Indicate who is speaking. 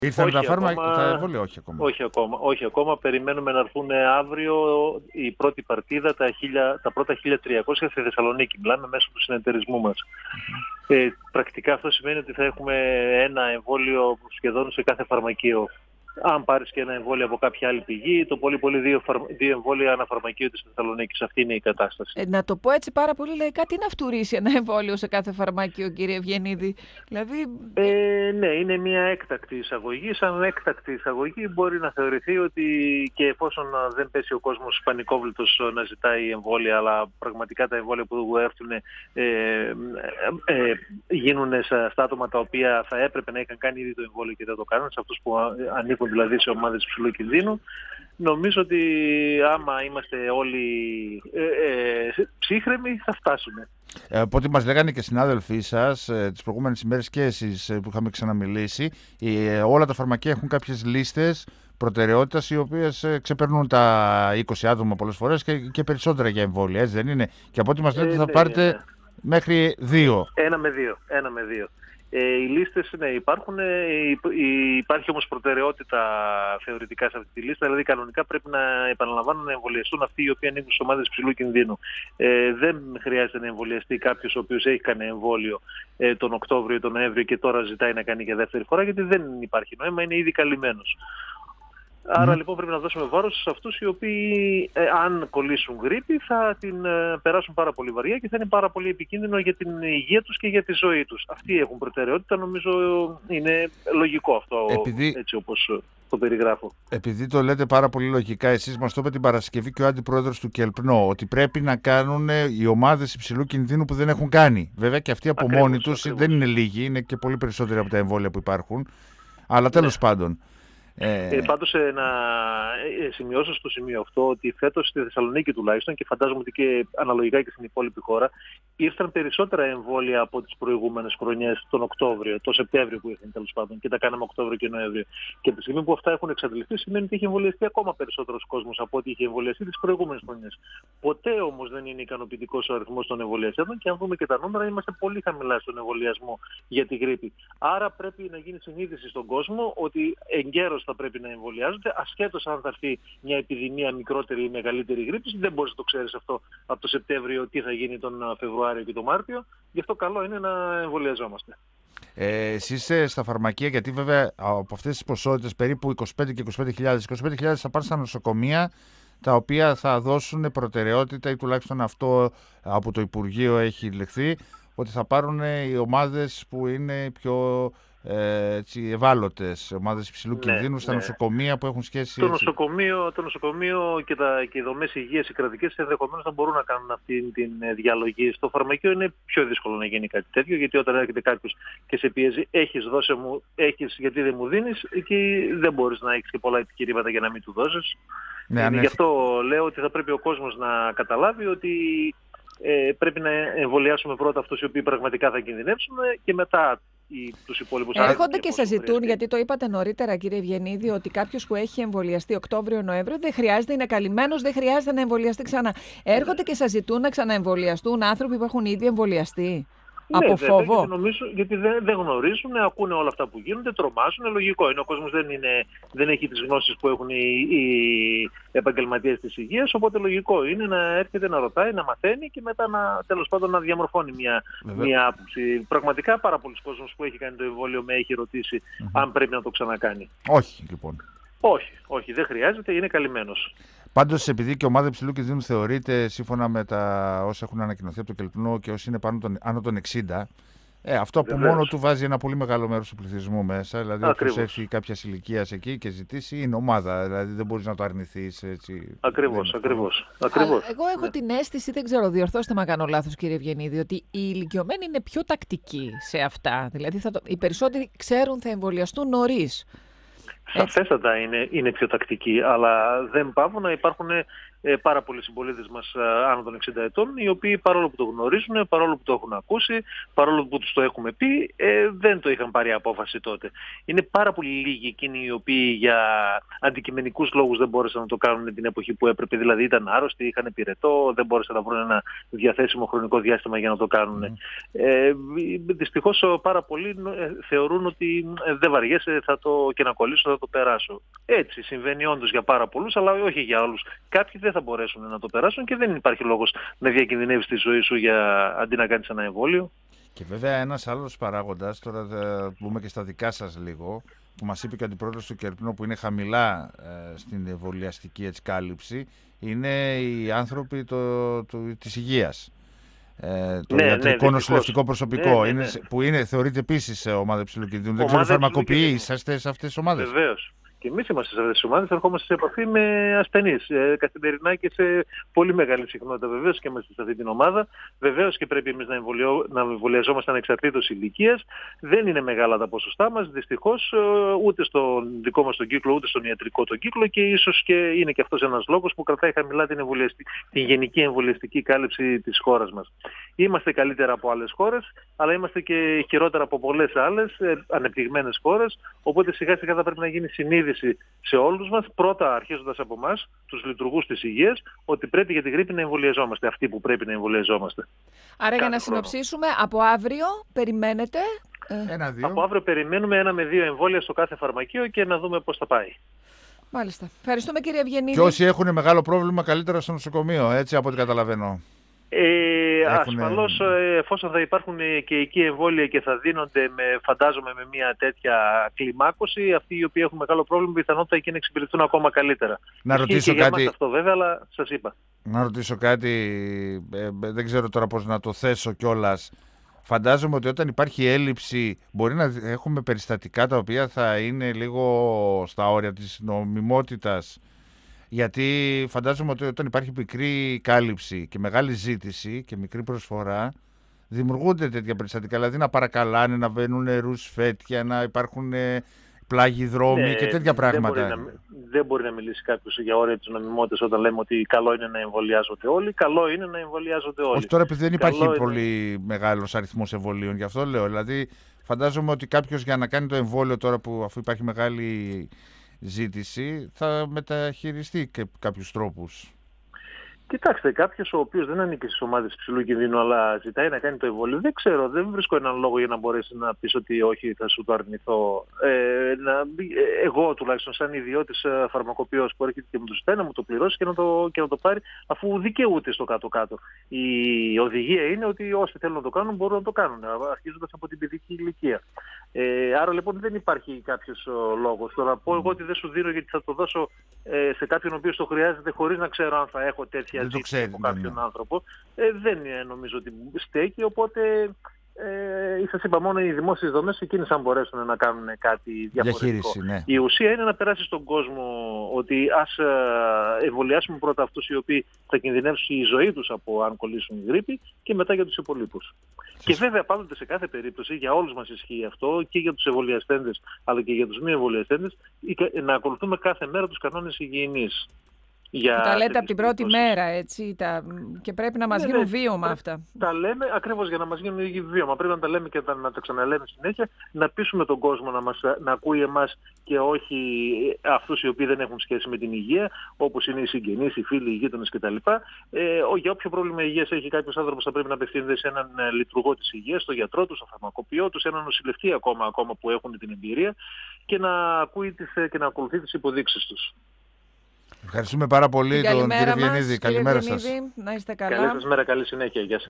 Speaker 1: Ήρθαν τα
Speaker 2: ακόμα,
Speaker 1: εμβόλια, όχι ακόμα.
Speaker 2: όχι ακόμα. Περιμένουμε να έρθουν αύριο η πρώτη παρτίδα, τα πρώτα 1.300 στη Θεσσαλονίκη. Μιλάμε μέσω του συνεταιρισμού μας. Πρακτικά αυτό σημαίνει ότι θα έχουμε ένα εμβόλιο σχεδόν σε κάθε φαρμακείο. Αν πάρεις και ένα εμβόλιο από κάποια άλλη πηγή, το πολύ πολύ δύο εμβόλια ανά φαρμακείο της Θεσσαλονίκης. Αυτή είναι η κατάσταση.
Speaker 1: Να το πω έτσι πάρα πολύ λαϊκά, τι να φτουρήσει ένα εμβόλιο σε κάθε φαρμάκιο, κύριε Ευγενίδη? Δηλαδή...
Speaker 2: Ναι, είναι μια έκτακτη εισαγωγή. Σαν έκτακτη εισαγωγή μπορεί να θεωρηθεί ότι και εφόσον δεν πέσει ο κόσμος πανικόβλητος να ζητάει εμβόλια, αλλά πραγματικά τα εμβόλια που έρθουν γίνουν στα άτομα τα οποία θα έπρεπε να είχαν κάνει ήδη το εμβόλιο και δεν το κάνουν, σε αυτούς που ανήκουν δηλαδή σε ομάδες υψηλού κινδύνου. Νομίζω ότι άμα είμαστε όλοι ψύχρεμοι θα φτάσουμε.
Speaker 3: Από ό,τι μας λέγανε και συνάδελφοί σας τις προηγούμενες ημέρες και εσείς που είχαμε ξαναμιλήσει, όλα τα φαρμακεία έχουν κάποιες λίστες προτεραιότητας οι οποίες ξεπερνούν τα 20 άτομα πολλές φορές και περισσότερα για εμβόλια, έτσι δεν είναι? Και από ό,τι μας λέτε θα πάρετε μέχρι 2.
Speaker 2: Ένα με δύο. Οι λίστες υπάρχουν, υπάρχει όμως προτεραιότητα θεωρητικά σε αυτή τη λίστα, δηλαδή κανονικά πρέπει να επαναλαμβάνουν να εμβολιαστούν αυτοί οι οποίοι ανήκουν σε ομάδες υψηλού κινδύνου. Δεν χρειάζεται να εμβολιαστεί κάποιος ο οποίος έχει κάνει εμβόλιο τον Οκτώβριο ή τον Νοέμβριο και τώρα ζητάει να κάνει για δεύτερη φορά, γιατί δεν υπάρχει νόημα, είναι ήδη καλυμμένος. Άρα λοιπόν πρέπει να δώσουμε βάρος σε αυτούς οι οποίοι αν κολλήσουν γρίπη θα την περάσουν πάρα πολύ βαριά και θα είναι πάρα πολύ επικίνδυνο για την υγεία τους και για τη ζωή τους. Αυτοί έχουν προτεραιότητα, νομίζω είναι λογικό αυτό έτσι όπως το περιγράφω.
Speaker 3: Επειδή το λέτε πάρα πολύ λογικά, εσείς μας το είπε την Παρασκευή και ο αντιπρόεδρος του ΚΕΛΠΝΟ, ότι πρέπει να κάνουν οι ομάδες υψηλού κινδύνου που δεν έχουν κάνει. Βέβαια και αυτοί από μόνοι τους δεν είναι λίγοι, είναι και πολύ περισσότεροι από τα εμβόλια που υπάρχουν. Αλλά τέλος πάντων.
Speaker 2: Πάντως να σημειώσω στο σημείο αυτό ότι φέτος στη Θεσσαλονίκη τουλάχιστον και φαντάζομαι ότι και αναλογικά και στην υπόλοιπη χώρα ήρθαν περισσότερα εμβόλια από τις προηγούμενες χρονιές τον Οκτώβριο, τον Σεπτέμβριο που ήρθαν τέλος πάντων και τα κάναμε Οκτώβριο και Νοέμβριο. Και από τη στιγμή που αυτά έχουν εξαντληθεί σημαίνει ότι έχει εμβολιαστεί ακόμα περισσότερος κόσμος από ό,τι είχε εμβολιαστεί τις προηγούμενες χρονιές. Ποτέ όμως δεν είναι ικανοποιητικός ο αριθμός των εμβολιαστών και αν δούμε και τα νούμερα είμαστε πολύ χαμηλά στον εμβολιασμό για τη γρίπη. Άρα πρέπει να γίνει συνείδηση στον κόσμο ότι εγκαίρως θα πρέπει να εμβολιάζονται, ασχέτως αν θα έρθει μια επιδημία μικρότερη ή μεγαλύτερη γρίπης. Δεν μπορείς να το ξέρεις αυτό από το Σεπτέμβριο τι θα γίνει τον Φεβρουάριο και τον Μάρτιο. Γι' αυτό καλό είναι να εμβολιαζόμαστε.
Speaker 3: Εσείς στα φαρμακεία, γιατί βέβαια από αυτές τις ποσότητες περίπου 25 και 25.000 θα πάνε στα νοσοκομεία, τα οποία θα δώσουν προτεραιότητα ή τουλάχιστον αυτό από το Υπουργείο έχει λεχθεί, ότι θα πάρουν οι ομάδες που είναι πιο ευάλωτες, ομάδες υψηλού κινδύνου στα νοσοκομεία που έχουν σχέση.
Speaker 2: Το νοσοκομείο και οι δομές υγείας, οι κρατικές, ενδεχομένως να μπορούν να κάνουν αυτή τη διαλογή. Στο φαρμακείο είναι πιο δύσκολο να γίνει κάτι τέτοιο, γιατί όταν έρχεται κάποιος και σε πιέζει, δώσε μου, γιατί δεν μου δίνεις, εκεί δεν μπορείς να έχεις και πολλά επιχειρήματα για να μην του δώσεις. Γι' αυτό λέω ότι θα πρέπει ο κόσμος να καταλάβει ότι πρέπει να εμβολιάσουμε πρώτα αυτούς οι οποίοι πραγματικά θα κινδυνεύσουν και μετά τους υπόλοιπους.
Speaker 1: Έρχονται και σας ζητούν, γιατί το είπατε νωρίτερα κύριε Ευγενίδη, ότι κάποιος που έχει εμβολιαστεί Οκτώβριο-Νοέμβριο δεν χρειάζεται, είναι καλυμμένος, δεν χρειάζεται να εμβολιαστεί ξανά. Έρχονται και σας ζητούν να ξαναεμβολιαστούν άνθρωποι που έχουν ήδη εμβολιαστεί. Από φόβο.
Speaker 2: Γιατί δεν γνωρίζουν, ακούνε όλα αυτά που γίνονται, τρομάζουν. Λογικό είναι. Ο κόσμος δεν έχει τις γνώσεις που έχουν οι επαγγελματίες της υγείας. Οπότε λογικό είναι να έρχεται να ρωτάει, να μαθαίνει και μετά τέλος πάντων να διαμορφώνει μια άποψη. Πραγματικά πάρα πολλοί κόσμος που έχει κάνει το εμβόλιο με έχει ρωτήσει αν πρέπει να το ξανακάνει.
Speaker 3: Όχι, λοιπόν.
Speaker 2: Όχι, δεν χρειάζεται, είναι καλυμμένος.
Speaker 3: Πάντως, επειδή και ομάδα υψηλού κινδύνου θεωρείται, σύμφωνα με τα όσα έχουν ανακοινωθεί από το ΚΕΛΠΝΟ και όσοι είναι άνω των 60, αυτό από μόνο του βάζει ένα πολύ μεγάλο μέρος του πληθυσμού μέσα. Δηλαδή, όποιος έρθει κάποια ηλικία εκεί και ζητήσει, είναι ομάδα. Δηλαδή, δεν μπορείς να το αρνηθείς έτσι.
Speaker 2: Ακριβώς.
Speaker 1: Εγώ έχω την αίσθηση, δεν ξέρω, διορθώστε με αν κάνω λάθος, κύριε Ευγενίδη, ότι οι ηλικιωμένοι είναι πιο τακτικοί σε αυτά. Δηλαδή, οι περισσότεροι ξέρουν θα εμβολιαστούν νωρίς.
Speaker 2: Σαφέστατα είναι πιο τακτικοί, αλλά δεν πάβουν να υπάρχουν πάρα πολλοί συμπολίτες μας άνω των 60 ετών, οι οποίοι παρόλο που το γνωρίζουν, παρόλο που το έχουν ακούσει, παρόλο που τους το έχουμε πει, δεν το είχαν πάρει απόφαση τότε. Είναι πάρα πολύ λίγοι εκείνοι οι οποίοι για αντικειμενικούς λόγους δεν μπόρεσαν να το κάνουν την εποχή που έπρεπε. Δηλαδή ήταν άρρωστοι, είχαν πυρετό, δεν μπόρεσαν να βρουν ένα διαθέσιμο χρονικό διάστημα για να το κάνουν. Δυστυχώς πάρα πολλοί θεωρούν ότι δεν βαριέσαι, και να κολλήσω θα το περάσω. Έτσι συμβαίνει όντως για πάρα πολλούς, αλλά όχι για όλους. Κάποιοι δεν θα μπορέσουν να το περάσουν και δεν υπάρχει λόγος να διακινδυνεύεις τη ζωή σου αντί να κάνεις ένα εμβόλιο.
Speaker 3: Και βέβαια ένας άλλος παράγοντας, τώρα θα μπούμε και στα δικά σας λίγο, που μας είπε και ο αντιπρόεδρος του Κερπνού, που είναι χαμηλά στην εμβολιαστική κάλυψη, είναι οι άνθρωποι της υγείας. Το ιατρικό νοσηλευτικό προσωπικό, που θεωρείται επίσης ομάδα υψηλού κινδύνου. Δεν ξέρω, φαρμακοποιοί είσαστε σε αυτές τις ομάδες?
Speaker 2: Βεβαίως. Και εμείς είμαστε σε αυτές τις ομάδες, ερχόμαστε σε επαφή με ασθενείς καθημερινά και σε πολύ μεγάλη συχνότητα. Βεβαίως και είμαστε σε αυτή την ομάδα. Βεβαίως και πρέπει εμείς να εμβολιαζόμαστε ανεξαρτήτως ηλικίας. Δεν είναι μεγάλα τα ποσοστά μας, δυστυχώς, ούτε στον δικό μας τον κύκλο, ούτε στον ιατρικό τον κύκλο, και ίσως και είναι και αυτός ένας λόγος που κρατάει χαμηλά την γενική εμβολιαστική κάλυψη της χώρας μας. Είμαστε καλύτερα από άλλες χώρες, αλλά είμαστε και χειρότερα από πολλές άλλες ανεπτυγμένες χώρες. Οπότε σιγά σιγά θα πρέπει να γίνει συνείδηση σε όλους μας, πρώτα αρχίζοντας από εμάς, τους λειτουργούς της υγείας, ότι πρέπει για τη γρίπη να εμβολιαζόμαστε, αυτοί που πρέπει να εμβολιαζόμαστε.
Speaker 1: Άρα για να συνοψίσουμε, από αύριο περιμένετε?
Speaker 2: Από αύριο περιμένουμε 1 με 2 εμβόλια στο κάθε φαρμακείο και να δούμε πώς θα πάει.
Speaker 1: Μάλιστα. Ευχαριστούμε, κύριε Ευγενίδη.
Speaker 3: Και όσοι έχουν μεγάλο πρόβλημα, καλύτερα στο νοσοκομείο, έτσι από ό,τι καταλαβαίνω.
Speaker 2: Ασφαλώς, εφόσον θα υπάρχουν και εκεί εμβόλια και θα δίνονται φαντάζομαι με μια τέτοια κλιμάκωση, αυτοί οι οποίοι έχουν μεγάλο πρόβλημα πιθανότητα εκεί να εξυπηρετούν ακόμα καλύτερα.
Speaker 3: Να ρωτήσω κάτι.
Speaker 2: Αυτό βέβαια, αλλά σας είπα.
Speaker 3: Να ρωτήσω κάτι, δεν ξέρω τώρα πώς να το θέσω κιόλας. Φαντάζομαι ότι όταν υπάρχει έλλειψη μπορεί να έχουμε περιστατικά τα οποία θα είναι λίγο στα όρια της νομιμότητας. Γιατί φαντάζομαι ότι όταν υπάρχει μικρή κάλυψη και μεγάλη ζήτηση και μικρή προσφορά, δημιουργούνται τέτοια περιστατικά. Δηλαδή να παρακαλάνε, να βαίνουν ρουσφέτια, να υπάρχουν πλάγιοι δρόμοι και τέτοια πράγματα.
Speaker 2: Δεν μπορεί να μιλήσει κάποιος για όρια της νομιμότητας όταν λέμε ότι καλό είναι να εμβολιάζονται όλοι. Καλό είναι να εμβολιάζονται όλοι.
Speaker 3: Όχι τώρα, επειδή δεν υπάρχει πολύ μεγάλος αριθμός εμβολίων, γι' αυτό λέω. Δηλαδή, φαντάζομαι ότι κάποιος για να κάνει το εμβόλιο τώρα, που αφού υπάρχει μεγάλη ζήτηση, θα μεταχειριστεί και κάποιους τρόπους.
Speaker 2: Κοιτάξτε, κάποιος ο οποίος δεν ανήκει στις ομάδες υψηλού κινδύνου αλλά ζητάει να κάνει το εμβόλιο, δεν ξέρω, δεν βρίσκω έναν λόγο για να μπορέσει να πεις ότι όχι, θα σου το αρνηθώ. Εγώ τουλάχιστον σαν ιδιώτης φαρμακοποιός που έρχεται και μου το ζητάει, να μου το πληρώσει και να το πάρει, αφού δικαιούται στο κάτω-κάτω. Η οδηγία είναι ότι όσοι θέλουν να το κάνουν μπορούν να το κάνουν, αρχίζοντας από την παιδική ηλικία. Άρα λοιπόν δεν υπάρχει κάποιος λόγος. Τώρα πω εγώ ότι δεν σου δίνω γιατί θα το δώσω σε κάποιον ο οποίος το χρειάζεται χωρίς να ξέρω αν θα έχω τέτοια ζήτηση από κάποιον άνθρωπο. Δεν νομίζω ότι στέκει, οπότε σας είπα, μόνο οι δημόσιες δομές εκείνες αν μπορέσουν να κάνουν κάτι διαφορετικό.
Speaker 3: Ναι.
Speaker 2: Η ουσία είναι να περάσει στον κόσμο ότι ας εμβολιάσουμε πρώτα αυτούς οι οποίοι θα κινδυνεύσουν η ζωή τους από αν κολλήσουν η γρίπη και μετά για τους υπολείπους. Και βέβαια πάντοτε σε κάθε περίπτωση, για όλους μας ισχύει αυτό, και για τους εμβολιαστέντες αλλά και για τους μη εμβολιαστέντες, να ακολουθούμε κάθε μέρα τους κανόνες υγιεινής.
Speaker 1: Τα λέτε από την πρώτη μέρα, έτσι, και πρέπει να μας γίνουν βίωμα αυτά.
Speaker 2: Τα λέμε ακριβώς για να μας γίνουν βίωμα. Πρέπει να τα λέμε και να τα ξαναλέμε συνέχεια, να πείσουμε τον κόσμο να ακούει εμάς και όχι αυτούς οι οποίοι δεν έχουν σχέση με την υγεία, όπως είναι οι συγγενείς, οι φίλοι, οι γείτονες κτλ. Για όποιο πρόβλημα υγείας έχει κάποιος άνθρωπος θα πρέπει να απευθύνεται σε έναν λειτουργό της υγείας, στον γιατρό του, στον φαρμακοποιό του, σε έναν νοσηλευτή ακόμα που έχουν την εμπειρία και να ακούει και να ακολουθεί τις υποδείξεις τους.
Speaker 3: Ευχαριστούμε πάρα πολύ τον κύριο Ευγενίδη. Καλημέρα σας.
Speaker 1: Να είστε καλά.
Speaker 2: Καλή σας μέρα, καλή συνέχεια. Γεια σας.